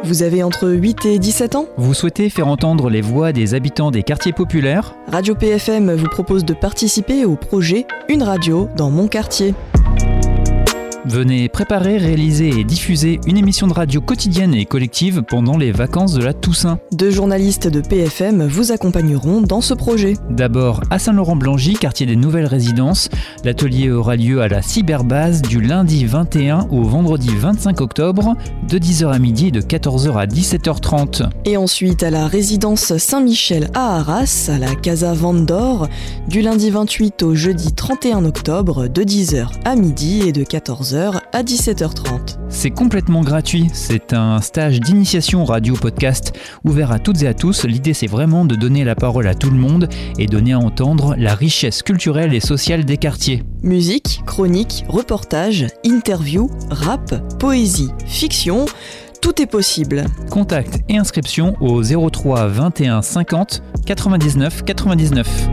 Vous avez entre 8 et 17 ans ? Vous souhaitez faire entendre les voix des habitants des quartiers populaires ? Radio PFM vous propose de participer au projet Une radio dans mon quartier. Venez préparer, réaliser et diffuser une émission de radio quotidienne et collective pendant les vacances de la Toussaint. 2 journalistes de PFM vous accompagneront dans ce projet. D'abord à Saint-Laurent-Blangy, quartier des Nouvelles Résidences. L'atelier aura lieu à la cyberbase du lundi 21 au vendredi 25 octobre, de 10h à midi et de 14h à 17h30. Et ensuite à la résidence Saint-Michel à Arras, à la Casa Vendor, du lundi 28 au jeudi 31 octobre, de 10h à midi et de 14h à 17h30. C'est complètement gratuit, c'est un stage d'initiation radio-podcast ouvert à toutes et à tous. L'idée c'est vraiment de donner la parole à tout le monde et donner à entendre la richesse culturelle et sociale des quartiers. Musique, chronique, reportage, interview, rap, poésie, fiction, tout est possible. Contact et inscription au 03 21 50 99 99.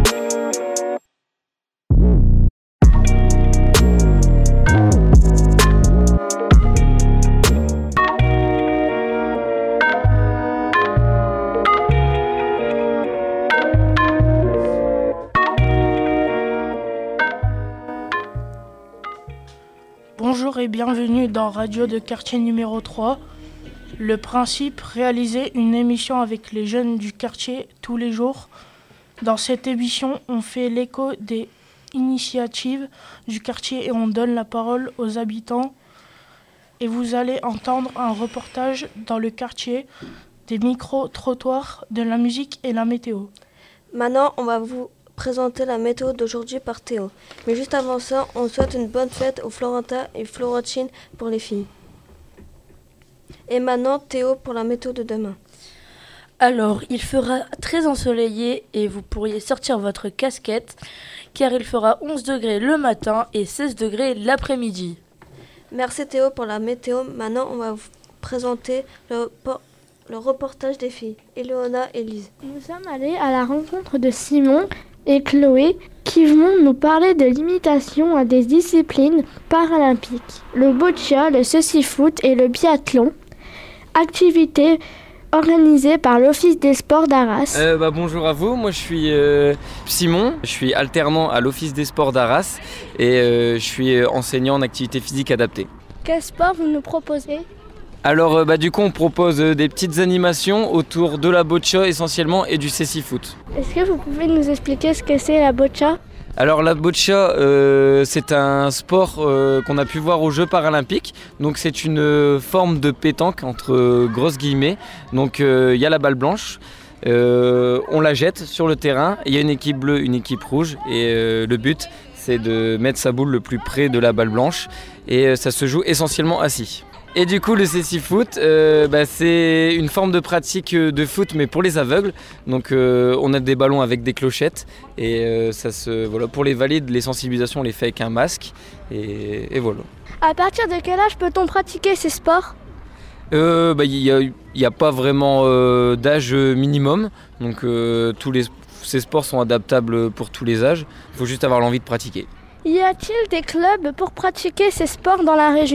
Bonjour et bienvenue dans Radio de quartier numéro 3. Le principe, réaliser une émission avec les jeunes du quartier tous les jours. Dans cette émission, on fait l'écho des initiatives du quartier et on donne la parole aux habitants. Et vous allez entendre un reportage dans le quartier, des micro-trottoirs, de la musique et la météo. Maintenant, on va vous présenter la météo d'aujourd'hui par Théo. Mais juste avant ça, on souhaite une bonne fête aux Florentins et Florentines pour les filles. Et maintenant, Théo pour la météo de demain. Alors, il fera très ensoleillé et vous pourriez sortir votre casquette car il fera 11 degrés le matin et 16 degrés l'après-midi. Merci Théo pour la météo. Maintenant, on va vous présenter le reportage des filles, Eleona et Lise. Nous sommes allés à la rencontre de Simon et Chloé qui vont nous parler de l'imitation à des disciplines paralympiques, le boccia, le ceci-foot et le biathlon, activités organisées par l'Office des sports d'Arras. Bonjour à vous, moi je suis Simon, je suis alternant à l'Office des sports d'Arras et je suis enseignant en activité physique adaptée. Quel sport vous nous proposez ? Alors du coup on propose des petites animations autour de la boccia essentiellement et du ceci-foot. Est-ce que vous pouvez nous expliquer ce que c'est la boccia ? Alors la boccia c'est un sport qu'on a pu voir aux Jeux paralympiques. Donc c'est une forme de pétanque entre grosses guillemets. Donc il y a la balle blanche, on la jette sur le terrain, il y a une équipe bleue, une équipe rouge et le but c'est de mettre sa boule le plus près de la balle blanche et ça se joue essentiellement assis. Et du coup le ceci-foot, c'est une forme de pratique de foot mais pour les aveugles. Donc on a des ballons avec des clochettes et pour les valides, les sensibilisations on les fait avec un masque et voilà. À partir de quel âge peut-on pratiquer ces sports ? Il n'y a pas vraiment d'âge minimum, donc ces sports sont adaptables pour tous les âges, il faut juste avoir l'envie de pratiquer. Y a-t-il des clubs pour pratiquer ces sports dans la région ?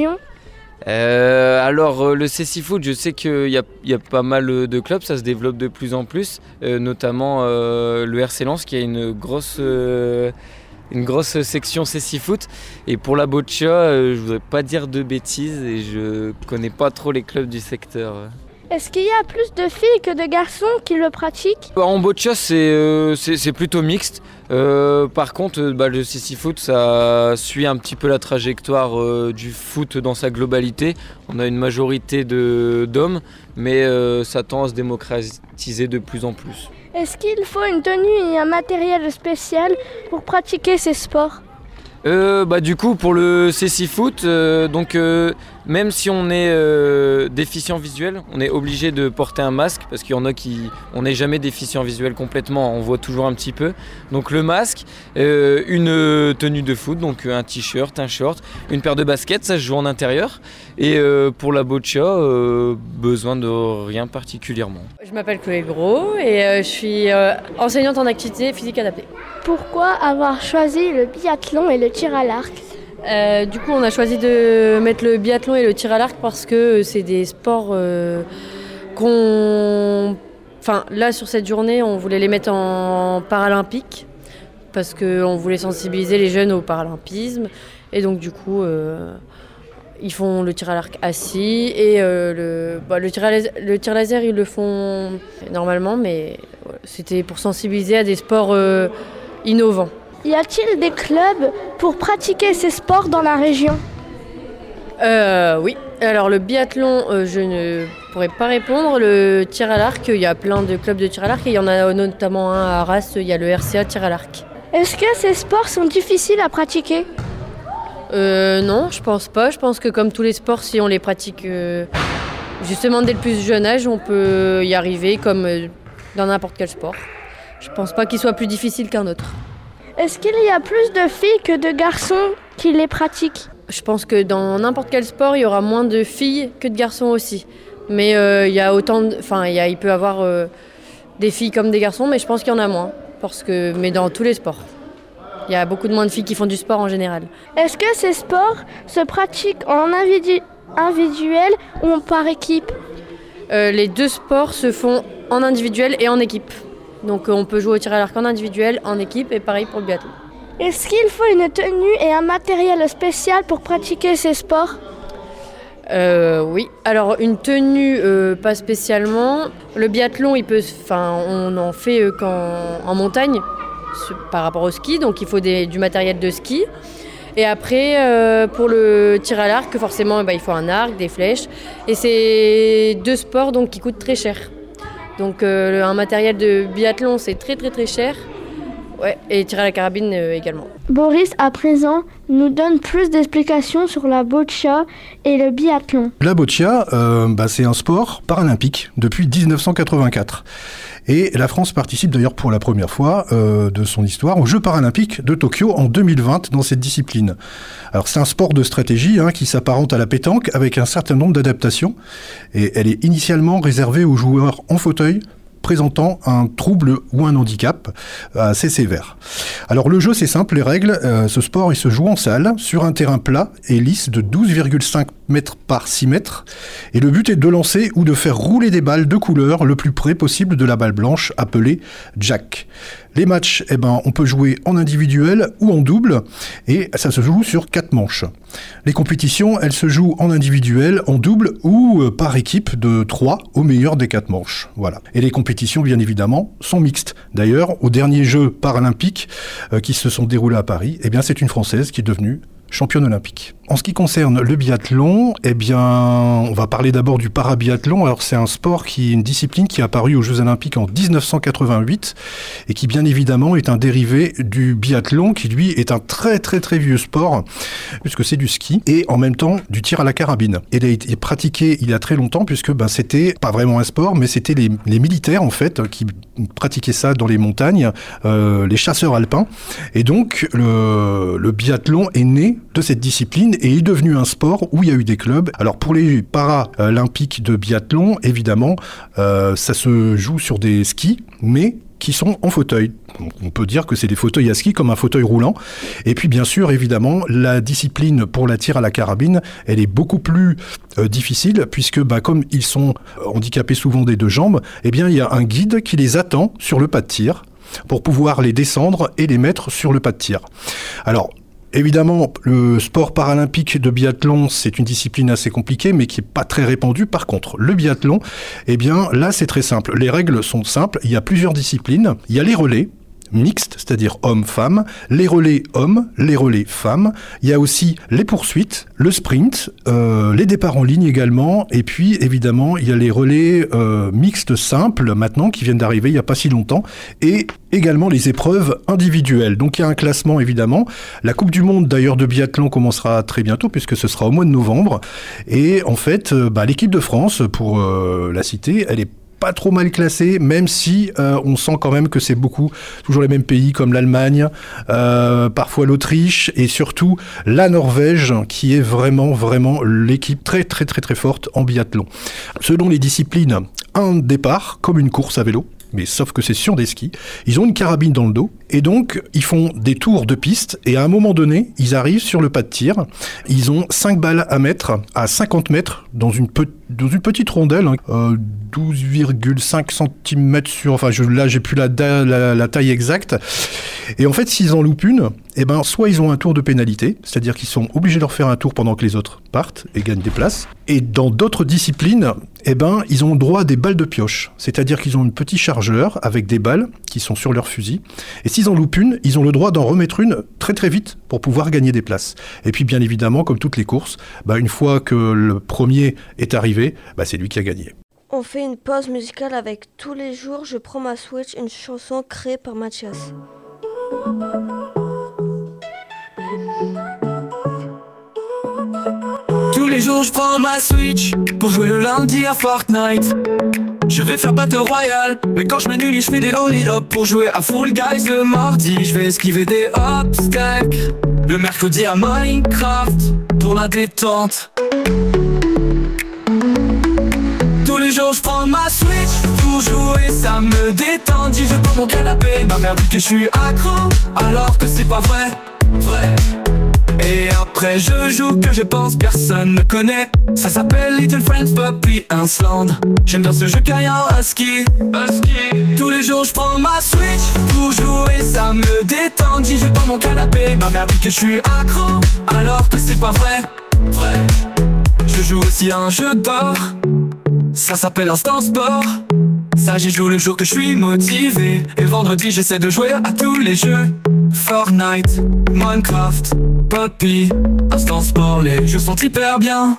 Le ceci-foot, je sais qu'il y a pas mal de clubs, ça se développe de plus en plus, notamment le RC Lens qui a une grosse section ceci-foot. Et pour la boccia, je voudrais pas dire de bêtises et je connais pas trop les clubs du secteur. Est-ce qu'il y a plus de filles que de garçons qui le pratiquent ? En boccia, c'est plutôt mixte. Par contre, le ceci-foot, ça suit un petit peu la trajectoire du foot dans sa globalité. On a une majorité d'hommes, mais ça tend à se démocratiser de plus en plus. Est-ce qu'il faut une tenue et un matériel spécial pour pratiquer ces sports ? Du coup pour le ceci-foot, même si on est déficient visuel, on est obligé de porter un masque parce qu'il y en a on n'est jamais déficient visuel complètement, on voit toujours un petit peu. Donc le masque, une tenue de foot, donc un t-shirt, un short, une paire de baskets, ça se joue en intérieur. Et pour la boccia, besoin de rien particulièrement. Je m'appelle Chloé Gros et je suis enseignante en activité physique adaptée. Pourquoi avoir choisi le biathlon et le tir à l'arc ? Du coup, on a choisi de mettre le biathlon et le tir à l'arc parce que c'est des sports là, sur cette journée, on voulait les mettre en paralympique parce qu'on voulait sensibiliser les jeunes au paralympisme. Et donc, du coup, ils font le tir à l'arc assis et le tir laser, ils le font normalement, mais c'était pour sensibiliser à des sports innovants. Y a-t-il des clubs pour pratiquer ces sports dans la région ? Oui. Alors le biathlon, je ne pourrais pas répondre. Le tir à l'arc, il y a plein de clubs de tir à l'arc et il y en a notamment un à Arras, il y a le RCA tir à l'arc. Est-ce que ces sports sont difficiles à pratiquer ? Non, je pense pas. Je pense que comme tous les sports, si on les pratique justement dès le plus jeune âge, on peut y arriver comme dans n'importe quel sport. Je pense pas qu'il soit plus difficile qu'un autre. Est-ce qu'il y a plus de filles que de garçons qui les pratiquent ? Je pense que dans n'importe quel sport, il y aura moins de filles que de garçons aussi. Mais il y a il peut y avoir des filles comme des garçons, mais je pense qu'il y en a moins. Mais dans tous les sports, il y a beaucoup de moins de filles qui font du sport en général. Est-ce que ces sports se pratiquent en individuel ou par équipe ? Les deux sports se font en individuel et en équipe. Donc on peut jouer au tir à l'arc en individuel, en équipe et pareil pour le biathlon. Est-ce qu'il faut une tenue et un matériel spécial pour pratiquer ces sports ? Oui. Alors une tenue, pas spécialement. Le biathlon, on en fait en montagne par rapport au ski, donc il faut du matériel de ski. Et après, pour le tir à l'arc, forcément, il faut un arc, des flèches. Et c'est deux sports donc, qui coûtent très cher. Donc un matériel de biathlon, c'est très très très cher. Ouais, et tirer à la carabine également. Boris, à présent, nous donne plus d'explications sur la boccia et le biathlon. La boccia, c'est un sport paralympique depuis 1984. Et la France participe d'ailleurs pour la première fois de son histoire aux Jeux paralympiques de Tokyo en 2020 dans cette discipline. Alors c'est un sport de stratégie qui s'apparente à la pétanque avec un certain nombre d'adaptations. Et elle est initialement réservée aux joueurs en fauteuil présentant un trouble ou un handicap assez sévère. Alors le jeu c'est simple, les règles, ce sport il se joue en salle sur un terrain plat et lisse de 12,5 mètres par 6 mètres et le but est de lancer ou de faire rouler des balles de couleur le plus près possible de la balle blanche appelée jack. Les matchs, on peut jouer en individuel ou en double et ça se joue sur 4 manches. Les compétitions, elles se jouent en individuel, en double ou par équipe de 3 au meilleur des 4 manches. Voilà. Et les compétitions, bien évidemment, sont mixtes. D'ailleurs, aux derniers Jeux paralympiques qui se sont déroulés à Paris, c'est une Française qui est devenue championne olympique. En ce qui concerne le biathlon, on va parler d'abord du parabiathlon. Alors c'est un sport une discipline qui est apparue aux Jeux Olympiques en 1988 et qui bien évidemment est un dérivé du biathlon qui lui est un très très très vieux sport puisque c'est du ski et en même temps du tir à la carabine. Il a été pratiqué il y a très longtemps puisque c'était pas vraiment un sport mais c'était les militaires en fait qui pratiquaient ça dans les montagnes, les chasseurs alpins et donc le biathlon est né de cette discipline et est devenu un sport où il y a eu des clubs. Alors pour les paralympiques de biathlon, évidemment, ça se joue sur des skis, mais qui sont en fauteuil. On peut dire que c'est des fauteuils à ski comme un fauteuil roulant. Et puis bien sûr, évidemment, la discipline pour la tir à la carabine, elle est beaucoup plus difficile puisque comme ils sont handicapés souvent des 2 jambes, il y a un guide qui les attend sur le pas de tir pour pouvoir les descendre et les mettre sur le pas de tir. Alors, évidemment, le sport paralympique de biathlon, c'est une discipline assez compliquée, mais qui n'est pas très répandue. Par contre, le biathlon, là, c'est très simple. Les règles sont simples. Il y a plusieurs disciplines. Il y a les relais mixtes, c'est-à-dire hommes-femmes, les relais hommes, les relais femmes. Il y a aussi les poursuites, le sprint, les départs en ligne également. Et puis, évidemment, il y a les relais mixtes simples, maintenant, qui viennent d'arriver il n'y a pas si longtemps. Et également les épreuves individuelles. Donc il y a un classement évidemment. La Coupe du Monde d'ailleurs de biathlon commencera très bientôt puisque ce sera au mois de novembre. Et en fait, l'équipe de France, pour la citer, elle est pas trop mal classée, même si on sent quand même que c'est toujours les mêmes pays comme l'Allemagne, parfois l'Autriche et surtout la Norvège qui est vraiment, vraiment l'équipe très, très, très, très forte en biathlon. Selon les disciplines, un départ comme une course à vélo, mais sauf que c'est sur des skis. Ils ont une carabine dans le dos Et donc, ils font des tours de piste et à un moment donné, ils arrivent sur le pas de tir. Ils ont 5 balles à mettre à 50 mètres dans une petite rondelle, 12,5 cm sur... Enfin, là, j'ai plus la taille exacte. Et en fait, s'ils en loupent une, soit ils ont un tour de pénalité, c'est-à-dire qu'ils sont obligés de leur faire un tour pendant que les autres partent et gagnent des places. Et dans d'autres disciplines, ils ont droit à des balles de pioche, c'est-à-dire qu'ils ont un petit chargeur avec des balles qui sont sur leur fusil. Et s'ils en loupent une, ils ont le droit d'en remettre une très très vite pour pouvoir gagner des places. Et puis bien évidemment, comme toutes les courses, une fois que le premier est arrivé, c'est lui qui a gagné. On fait une pause musicale avec Tous les jours, je prends ma Switch, une chanson créée par Mathias. Tous les jours je prends ma Switch pour jouer le lundi à Fortnite. Je vais faire Battle Royale, mais quand je m'ennuie je fais des hold up pour jouer à Fall Guys le mardi. Je vais esquiver des obstacles le mercredi à Minecraft pour la détente. Tous les jours je prends ma Switch pour jouer, ça me détend. Dis je prends mon canapé, ma mère dit que je suis accro, alors que c'est pas vrai. Et après je joue que je pense personne ne connaît. Ça s'appelle Little Friends Puppy Island. J'aime bien ce jeu carrière husky. Tous les jours je prends ma Switch pour jouer, ça me détend. Dis je prends mon canapé, ma mère dit que je suis accro, alors que c'est pas vrai. Je joue aussi à un jeu d'or, ça s'appelle Instant Sport. Ça j'y joue le jour que je suis motivé. Et vendredi j'essaie de jouer à tous les jeux. Fortnite, Minecraft, Puppy, Instant Sport, les jeux sont hyper bien.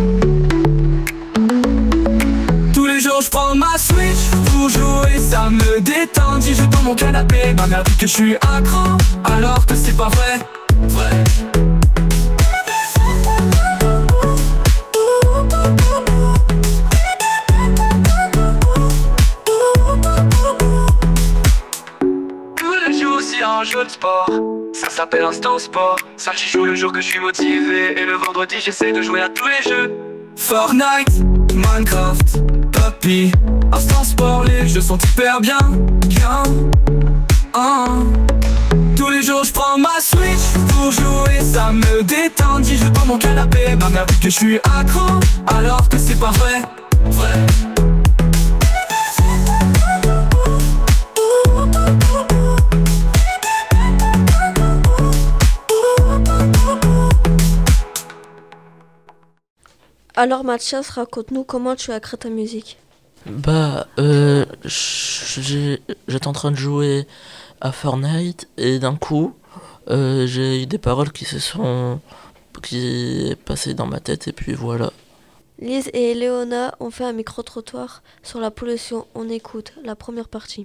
Tous les jours je prends ma Switch pour jouer, ça me détend. Dis je prends mon canapé, ma mère dit que je suis accro, alors que c'est pas vrai. Un jeu de sport, ça s'appelle Instant Sport. Ça j'y joue le jour que je suis motivé. Et le vendredi j'essaie de jouer à tous les jeux. Fortnite, Minecraft, Puppy, Instant Sport, les jeux sont hyper bien. Tous les jours je prends ma Switch pour jouer, ça me détend. Dis je prends mon canapé, ma mère dit que je suis accro, alors que c'est pas vrai. Alors Mathias, raconte-nous comment tu as créé ta musique. J'étais en train de jouer à Fortnite et d'un coup, j'ai eu des paroles qui est passé dans ma tête et puis voilà. Lise et Léona ont fait un micro-trottoir sur la pollution. On écoute la première partie.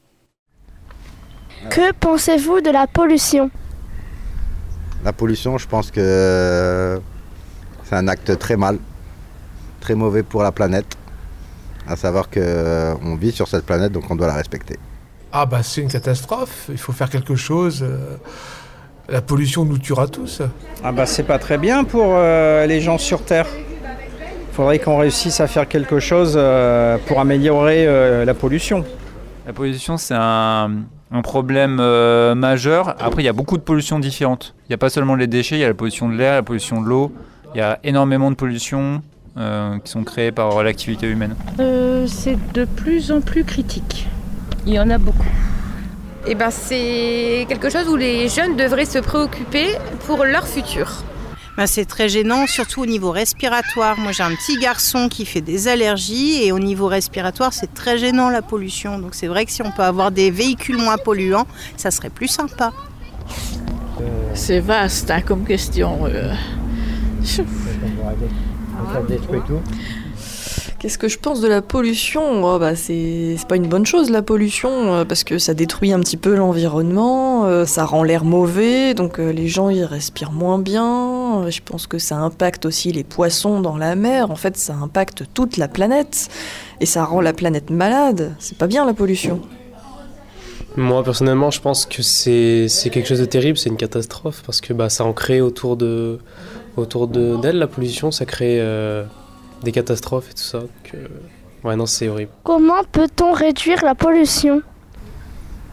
Que pensez-vous de la pollution ? La pollution, je pense que c'est un acte très mauvais pour la planète, à savoir qu'on vit sur cette planète, donc on doit la respecter. C'est une catastrophe, il faut faire quelque chose, la pollution nous tuera tous. C'est pas très bien pour les gens sur Terre. Il faudrait qu'on réussisse à faire quelque chose pour améliorer la pollution. La pollution, c'est un problème majeur. Après, il y a beaucoup de pollutions différentes. Il n'y a pas seulement les déchets, il y a la pollution de l'air, la pollution de l'eau. Il y a énormément de pollutions qui sont créées par l'activité humaine. C'est de plus en plus critique. Il y en a beaucoup. C'est quelque chose où les jeunes devraient se préoccuper pour leur futur. C'est très gênant, surtout au niveau respiratoire. Moi, j'ai un petit garçon qui fait des allergies et au niveau respiratoire, c'est très gênant la pollution. Donc c'est vrai que si on peut avoir des véhicules moins polluants, ça serait plus sympa. C'est vaste comme question. Qu'est-ce que je pense de la pollution ? C'est pas une bonne chose la pollution, parce que ça détruit un petit peu l'environnement, ça rend l'air mauvais, donc les gens ils respirent moins bien. Je pense que ça impacte aussi les poissons dans la mer, en fait ça impacte toute la planète, et ça rend la planète malade. C'est pas bien la pollution. Moi personnellement je pense que c'est quelque chose de terrible, c'est une catastrophe, parce que ça en crée autour d'elle la pollution, ça crée des catastrophes et tout ça. Donc, c'est horrible. Comment peut-on réduire la pollution ?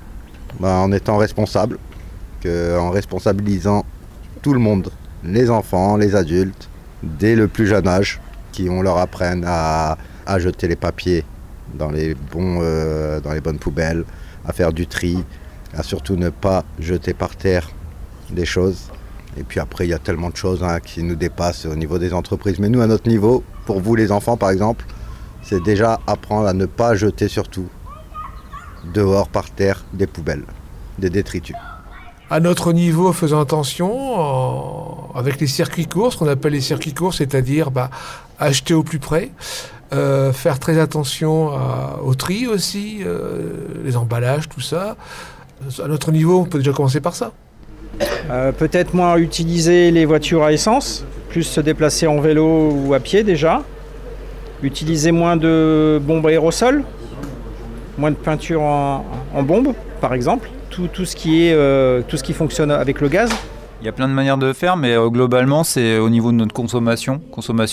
En étant responsable, en responsabilisant tout le monde, les enfants, les adultes, dès le plus jeune âge, on leur apprenne à jeter les papiers dans les bonnes poubelles, à faire du tri, à surtout ne pas jeter par terre des choses. Et puis après, il y a tellement de choses qui nous dépassent au niveau des entreprises. Mais nous, à notre niveau, pour vous les enfants par exemple, c'est déjà apprendre à ne pas jeter surtout dehors par terre des poubelles, des détritus. À notre niveau, faisons attention avec les circuits courts, ce qu'on appelle les circuits courts, c'est-à-dire acheter au plus près, faire très attention au tri aussi, les emballages, tout ça. À notre niveau, on peut déjà commencer par ça. Peut-être moins utiliser les voitures à essence, plus se déplacer en vélo ou à pied déjà. Utiliser moins de bombes aérosols, moins de peinture en bombe, par exemple. Tout ce qui fonctionne avec le gaz. Il y a plein de manières de faire, mais globalement, c'est au niveau de notre consommation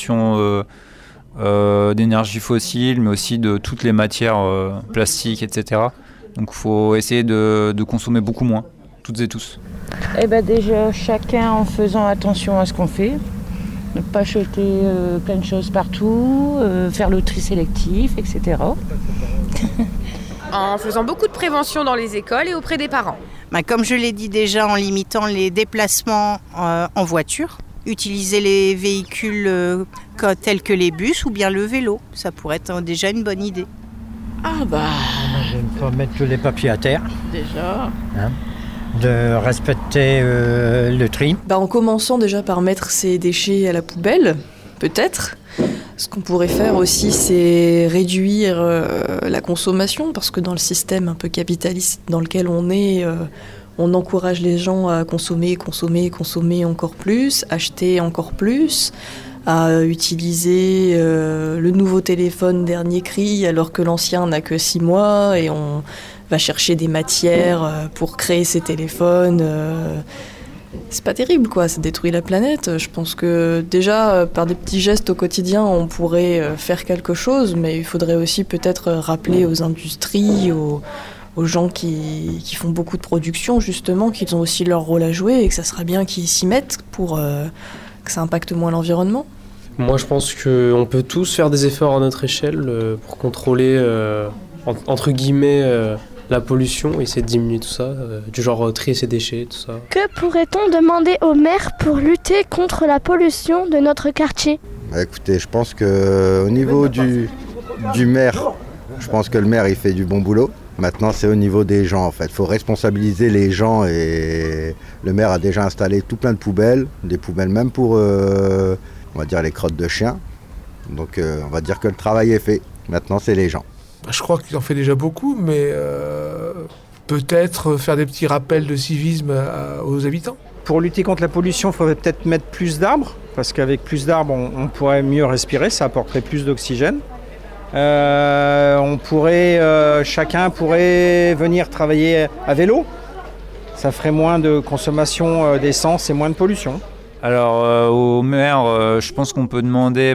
d'énergie fossile, mais aussi de toutes les matières plastiques, etc. Donc il faut essayer de consommer beaucoup moins, toutes et tous. Déjà, chacun en faisant attention à ce qu'on fait. Ne pas jeter plein de choses partout, faire le tri sélectif, etc. En faisant beaucoup de prévention dans les écoles et auprès des parents. Comme je l'ai dit déjà, en limitant les déplacements en voiture, utiliser les véhicules tels que les bus ou bien le vélo, ça pourrait être déjà une bonne idée. Je ne pas mettre les papiers à terre. Déjà. De respecter le tri. En commençant déjà par mettre ses déchets à la poubelle, peut-être. Ce qu'on pourrait faire aussi, c'est réduire la consommation, parce que dans le système un peu capitaliste dans lequel on est, on encourage les gens à consommer encore plus, acheter encore plus, à utiliser le nouveau téléphone dernier cri alors que l'ancien n'a que 6 mois, et on va chercher des matières pour créer ces téléphones. C'est pas terrible, quoi, ça détruit la planète. Je pense que déjà, par des petits gestes au quotidien, on pourrait faire quelque chose, mais il faudrait aussi peut-être rappeler aux industries, aux gens qui font beaucoup de production, justement, qu'ils ont aussi leur rôle à jouer et que ça serait bien qu'ils s'y mettent pour que ça impacte moins l'environnement. Moi, je pense qu'on peut tous faire des efforts à notre échelle pour contrôler, entre guillemets, la pollution, essayer de diminuer tout ça, du genre trier ses déchets, tout ça. Que pourrait-on demander au maire pour lutter contre la pollution de notre quartier ? Écoutez, je pense qu'au niveau du maire, je pense que le maire il fait du bon boulot. Maintenant, c'est au niveau des gens en fait. Il faut responsabiliser les gens, et le maire a déjà installé tout plein de poubelles, des poubelles même pour, on va dire, les crottes de chiens. Donc on va dire que le travail est fait. Maintenant, c'est les gens. Je crois qu'il en fait déjà beaucoup, mais peut-être faire des petits rappels de civisme aux habitants. Pour lutter contre la pollution, il faudrait peut-être mettre plus d'arbres, parce qu'avec plus d'arbres, on pourrait mieux respirer, ça apporterait plus d'oxygène. Chacun pourrait venir travailler à vélo, ça ferait moins de consommation d'essence et moins de pollution. Alors au maire, je pense qu'on peut demander...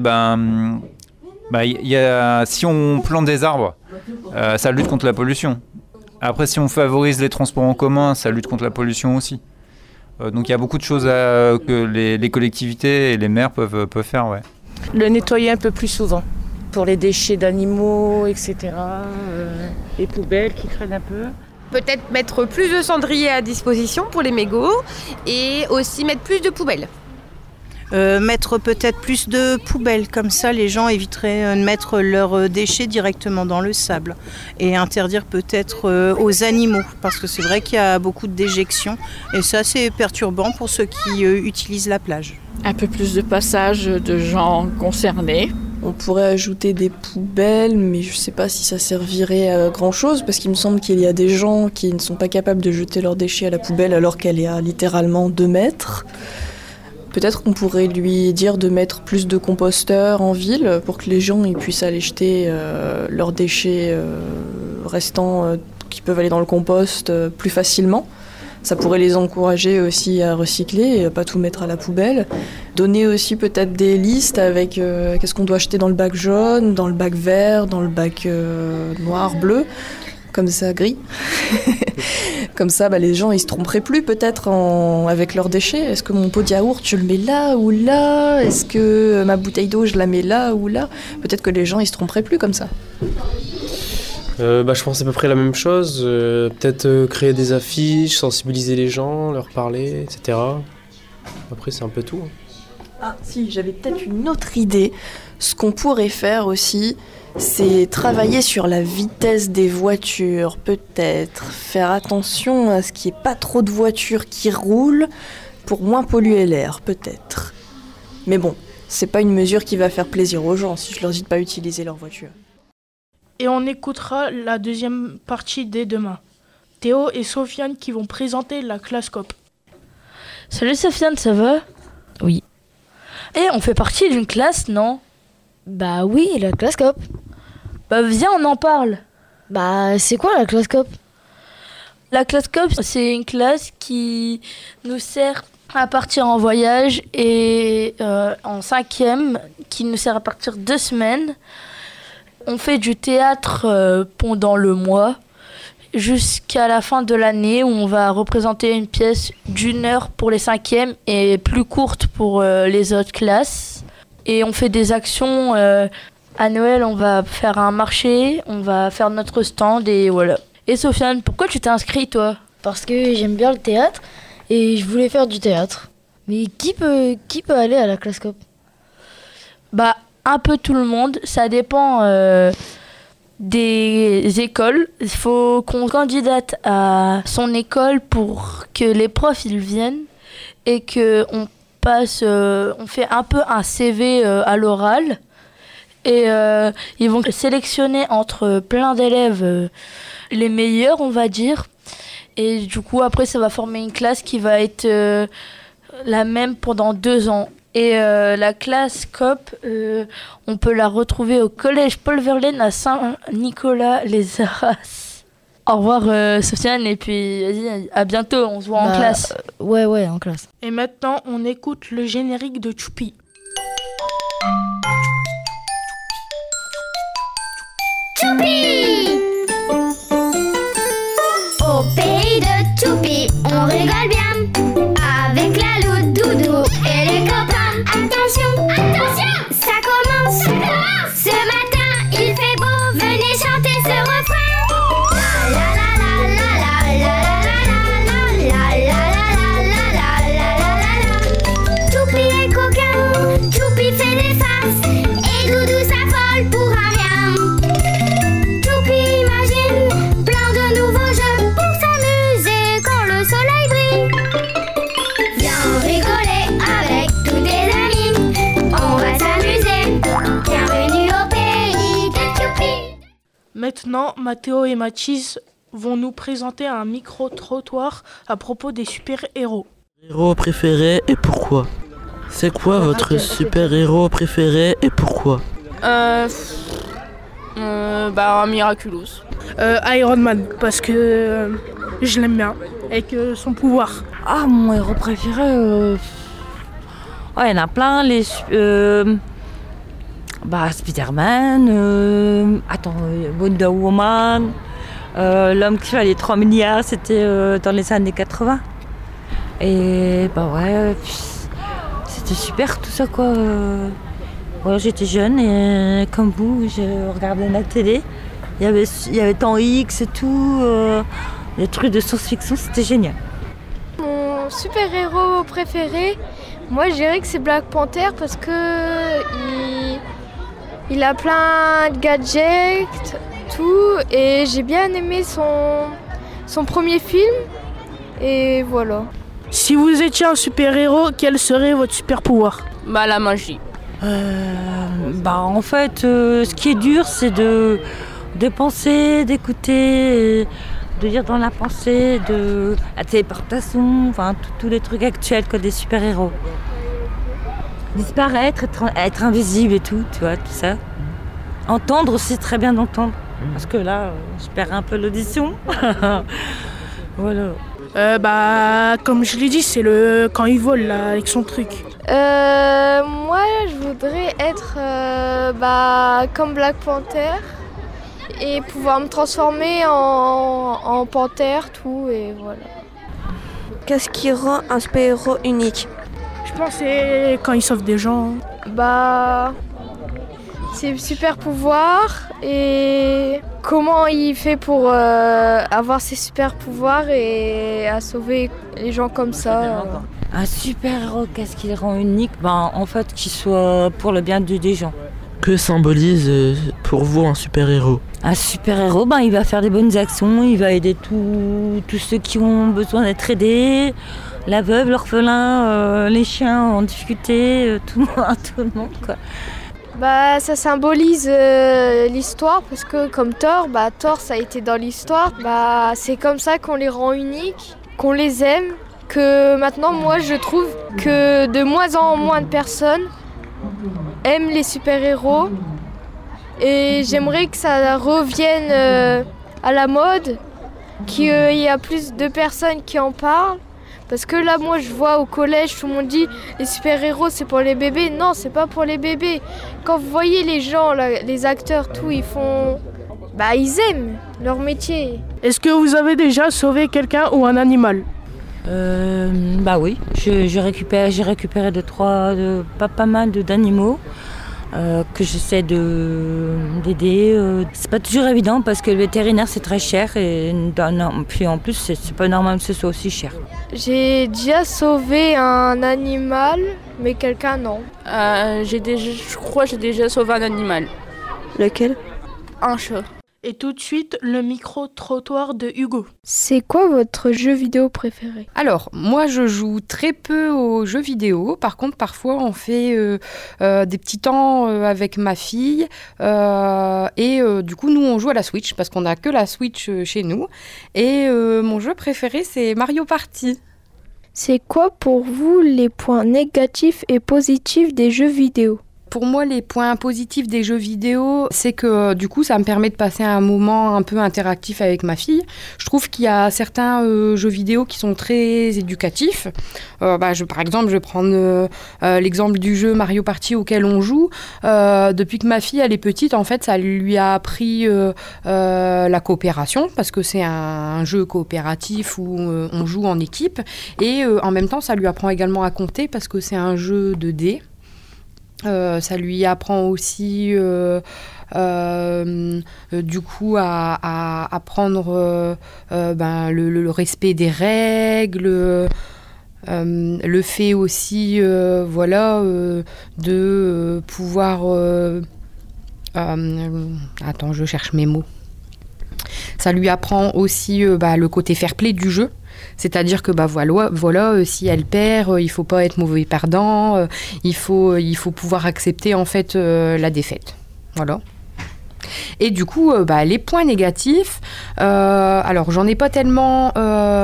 si on plante des arbres, ça lutte contre la pollution. Après, si on favorise les transports en commun, ça lutte contre la pollution aussi. Donc il y a beaucoup de choses que les collectivités et les maires peuvent faire. Ouais. Le nettoyer un peu plus souvent, pour les déchets d'animaux, etc. Les poubelles qui traînent un peu. Peut-être mettre plus de cendriers à disposition pour les mégots et aussi mettre plus de poubelles. Mettre peut-être plus de poubelles, comme ça les gens éviteraient de mettre leurs déchets directement dans le sable, et interdire peut-être aux animaux, parce que c'est vrai qu'il y a beaucoup de déjections et ça c'est perturbant pour ceux qui utilisent la plage. Un peu plus de passage de gens concernés. On pourrait ajouter des poubelles, mais je ne sais pas si ça servirait à grand-chose, parce qu'il me semble qu'il y a des gens qui ne sont pas capables de jeter leurs déchets à la poubelle alors qu'elle est à littéralement 2 mètres. Peut-être qu'on pourrait lui dire de mettre plus de composteurs en ville pour que les gens ils puissent aller jeter leurs déchets restants qui peuvent aller dans le compost plus facilement. Ça pourrait les encourager aussi à recycler et à pas tout mettre à la poubelle. Donner aussi peut-être des listes avec qu'est-ce qu'on doit acheter dans le bac jaune, dans le bac vert, dans le bac noir, bleu, comme ça gris. Comme ça, les gens ils se tromperaient plus peut-être avec leurs déchets. Est-ce que mon pot de yaourt je le mets là ou là? Est-ce que ma bouteille d'eau je la mets là ou là? Peut-être que les gens ils se tromperaient plus comme ça. Je pense à peu près la même chose. Peut-être créer des affiches, sensibiliser les gens, leur parler, etc. Après, c'est un peu tout. Ah si, j'avais peut-être une autre idée. Ce qu'on pourrait faire aussi, c'est travailler sur la vitesse des voitures, peut-être. Faire attention à ce qu'il n'y ait pas trop de voitures qui roulent pour moins polluer l'air, peut-être. Mais bon, c'est pas une mesure qui va faire plaisir aux gens si je leur dis de pas utiliser leur voiture. Et on écoutera la deuxième partie dès demain. Théo et Sofiane qui vont présenter la classe COP. Salut Sofiane, ça va? Oui. On fait partie d'une classe, non? Bah oui, la classe COP. Viens, on en parle. C'est quoi la classe COP? La classe COP, c'est une classe qui nous sert à partir en voyage et en 5e, qui nous sert à partir 2 semaines. On fait du théâtre pendant le mois jusqu'à la fin de l'année où on va représenter une pièce d'1 heure pour les 5e et plus courte pour les autres classes. Et on fait des actions. À Noël, on va faire un marché, on va faire notre stand et voilà. Et Sofiane, pourquoi tu t'es inscrit toi? Parce que j'aime bien le théâtre et je voulais faire du théâtre. Mais qui peut aller à la classe COP? Un peu tout le monde, ça dépend des écoles. Il faut qu'on candidate à son école pour que les profs ils viennent et qu'on passe, on fait un peu un CV à l'oral et ils vont sélectionner entre plein d'élèves les meilleurs on va dire et du coup après ça va former une classe qui va être la même pendant 2 ans. Et la classe COP, on peut la retrouver au collège Paul Verlaine à Saint-Nicolas-les-Arras. Au revoir Sofiane et puis vas-y, à bientôt, on se voit en classe. Ouais, en classe. Et maintenant, on écoute le générique de Choupi. Choupi! Au pays de Choupi, on rigole bien avec la loupe Doudou et les copains. Attention, ça commence. Ce matin, il fait beau, venez chanter ce refrain. La la la la la la la la la la. Choupi est coquin, Choupi fait des farces et Doudou s'affole pour un rien. Choupi imagine plein de nouveaux jeux pour s'amuser quand le soleil brille. Viens rigoler avec tous tes amis, on va s'amuser. Bienvenue au pays de Choupi. Maintenant, Mathéo et Mathis vont nous présenter un micro-trottoir à propos des super-héros. Héros préféré et pourquoi? C'est quoi votre super-héros préféré et pourquoi? Miraculous. Iron Man, parce que je l'aime bien, avec son pouvoir. Ah, mon héros préféré, il y en a plein, Spider-Man, Wonder Woman, l'homme qui fait les 3 milliards, c'était dans les années 80. Et c'était super tout ça quoi. J'étais jeune et comme vous, je regardais la télé. Il y avait Temps X et tout, les trucs de science-fiction, c'était génial. Mon super-héros préféré, moi je dirais que c'est Black Panther parce que il a plein de gadgets, tout, et j'ai bien aimé son premier film, et voilà. Si vous étiez un super-héros, quel serait votre super-pouvoir? La magie. En fait, ce qui est dur, c'est de penser, d'écouter, de lire dans la pensée, de la téléportation, enfin tous les trucs actuels des super-héros. Disparaître, être invisible et tout, tu vois, tout ça. Entendre aussi, très bien d'entendre, parce que là, je perds un peu l'audition. Voilà. Comme je l'ai dit, c'est quand il vole là, avec son truc. Moi, je voudrais être comme Black Panther et pouvoir me transformer en panthère, tout, et voilà. Qu'est-ce qui rend un super-héros unique? Je pense que c'est quand il sauve des gens. Bah, c'est super pouvoir et comment il fait pour avoir ses super pouvoirs et à sauver les gens comme ça. Un super-héros, qu'est-ce qui le rend unique? En fait, qu'il soit pour le bien des gens. Que symbolise pour vous un super-héros? Un super-héros, il va faire des bonnes actions, il va aider tous ceux qui ont besoin d'être aidés, la veuve, l'orphelin, les chiens en difficulté, tout le monde quoi. Bah, ça symbolise l'histoire parce que comme Thor, Thor ça a été dans l'histoire. C'est comme ça qu'on les rend uniques, qu'on les aime, que maintenant moi je trouve que de moins en moins de personnes aiment les super-héros et j'aimerais que ça revienne à la mode, qu'il y a plus de personnes qui en parlent. Parce que là, moi, je vois au collège, tout le monde dit les super-héros, c'est pour les bébés. Non, c'est pas pour les bébés. Quand vous voyez les gens, là, les acteurs, tout, ils font... ils aiment leur métier. Est-ce que vous avez déjà sauvé quelqu'un ou un animal? Oui, j'ai récupéré pas mal d'animaux que j'essaie d'aider. C'est pas toujours évident parce que le vétérinaire c'est très cher et puis en plus c'est pas normal que ce soit aussi cher. J'ai déjà sauvé un animal, mais quelqu'un non. Je crois que j'ai déjà sauvé un animal. Lequel? Un chat. Et tout de suite, le micro-trottoir de Hugo. C'est quoi votre jeu vidéo préféré? Alors, moi je joue très peu aux jeux vidéo. Par contre, parfois on fait des petits temps avec ma fille. Du coup, nous on joue à la Switch parce qu'on n'a que la Switch chez nous. Et mon jeu préféré, c'est Mario Party. C'est quoi pour vous les points négatifs et positifs des jeux vidéo? Pour moi, les points positifs des jeux vidéo, c'est que du coup, ça me permet de passer un moment un peu interactif avec ma fille. Je trouve qu'il y a certains jeux vidéo qui sont très éducatifs. Par exemple, je vais prendre l'exemple du jeu Mario Party auquel on joue. Depuis que ma fille elle est petite, en fait, ça lui a appris la coopération parce que c'est un jeu coopératif où on joue en équipe. Et en même temps, ça lui apprend également à compter parce que c'est un jeu de dés. Ça lui apprend aussi du coup à apprendre le respect des règles, le fait aussi de pouvoir attends, je cherche mes mots. Ça lui apprend aussi le côté fair play du jeu. C'est-à-dire que si elle perd, il faut pas être mauvais perdant, il faut pouvoir accepter en fait la défaite. Voilà. Et du coup, les points négatifs, alors j'en ai pas tellement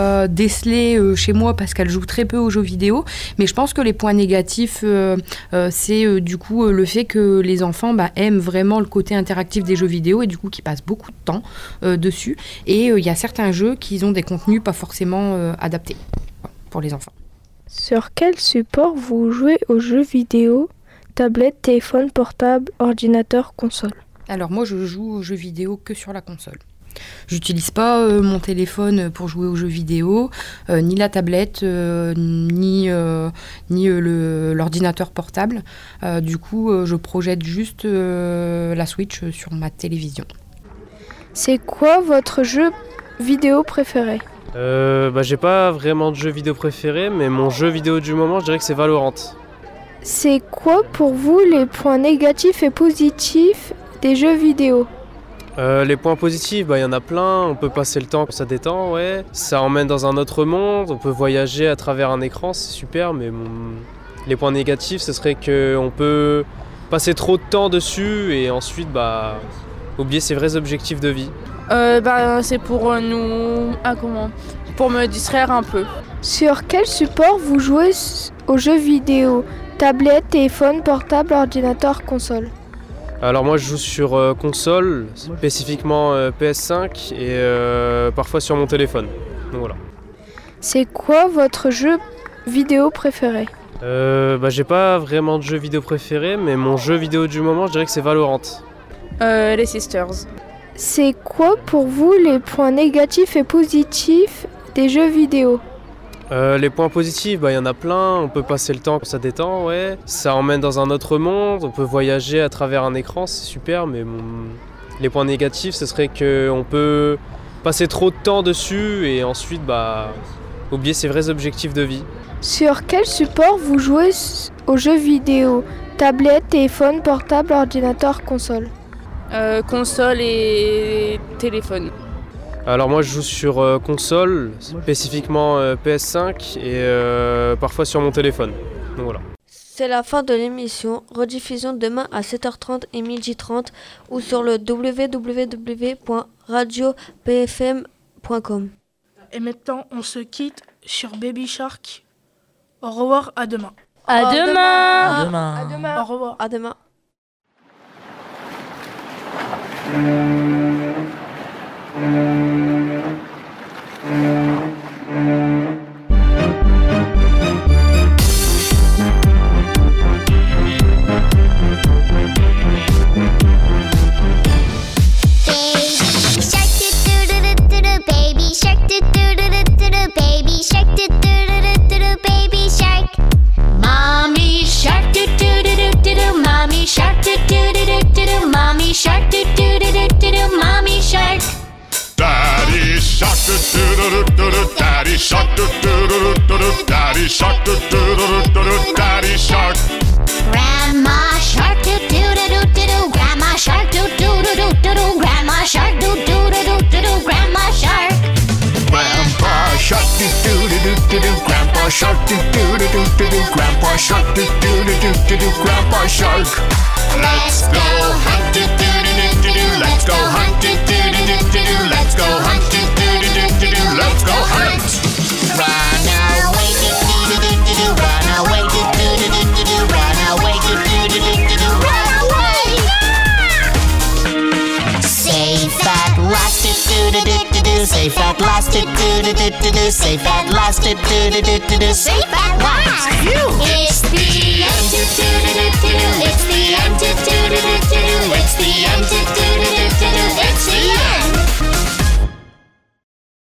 décelé chez moi parce qu'elle joue très peu aux jeux vidéo, mais je pense que les points négatifs, c'est du coup le fait que les enfants aiment vraiment le côté interactif des jeux vidéo et du coup qu'ils passent beaucoup de temps dessus. Et il y a certains jeux qui ont des contenus pas forcément adaptés pour les enfants. Sur quel support vous jouez aux jeux vidéo? Tablette, téléphone, portable, ordinateur, console? Alors moi je joue aux jeux vidéo que sur la console. J'utilise pas mon téléphone pour jouer aux jeux vidéo, ni la tablette, ni l'ordinateur portable. Du coup je projette juste la Switch sur ma télévision. C'est quoi votre jeu vidéo préféré? J'ai pas vraiment de jeu vidéo préféré, mais mon jeu vidéo du moment je dirais que c'est Valorant. C'est quoi pour vous les points négatifs et positifs des jeux vidéo? Les points positifs, il y en a plein, on peut passer le temps, ça détend, ouais. Ça emmène dans un autre monde, on peut voyager à travers un écran, c'est super, mais les points négatifs, ce serait qu'on peut passer trop de temps dessus et ensuite oublier ses vrais objectifs de vie. C'est pour nous... pour me distraire un peu. Sur quel support vous jouez aux jeux vidéo? Tablette, téléphone, portable, ordinateur, console? Alors moi je joue sur console, spécifiquement PS5 et parfois sur mon téléphone. Donc voilà. C'est quoi votre jeu vidéo préféré? J'ai pas vraiment de jeu vidéo préféré, mais mon jeu vidéo du moment je dirais que c'est Valorant. Les Sisters. C'est quoi pour vous les points négatifs et positifs des jeux vidéo ? Les points positifs, il y en a plein. On peut passer le temps, ça détend, ouais. Ça emmène dans un autre monde. On peut voyager à travers un écran, c'est super. Mais les points négatifs, ce serait qu'on peut passer trop de temps dessus et ensuite oublier ses vrais objectifs de vie. Sur quel support vous jouez aux jeux vidéo ? Tablette, téléphone, portable, ordinateur, console ? Console et téléphone. Alors moi je joue sur console, spécifiquement PS5 et parfois sur mon téléphone. Donc voilà. C'est la fin de l'émission, rediffusion demain à 7h30 et 12h30 ou sur le www.radiopfm.com. Et maintenant on se quitte sur Baby Shark. Au revoir, à demain. À demain. À demain. À demain. Au revoir. À demain. Baby shark, do do do do do do. Baby shark, do do do do do do. Baby shark. Mommy shark, do do do do do do. Mommy shark, do do do do do do. Mommy shark, do do do do do do. Mommy shark. Daddy shark, do do do do do. Daddy shark, do do do do do. Daddy shark, do do do do do. Daddy shark. Grandma shark, do do do do do. Grandma shark, do do do do do. Grandma shark, do do do do do. Grandma shark. Grandpa shark, do do do do do. Grandpa shark, do do do do do. Grandpa shark, do do do do do. Grandpa shark. Let's go hunt, do do do do do. Let's go hunt, do do do do do. Let's go hunt, do do do do do. Let's go hunt. Run away, do do do do do. Run away, do do do do do. Run away, do do do do do. Run away. Safe at last, do do do do do. Safe at last, do do do do do. Safe at last, do do do do do. Safe at last.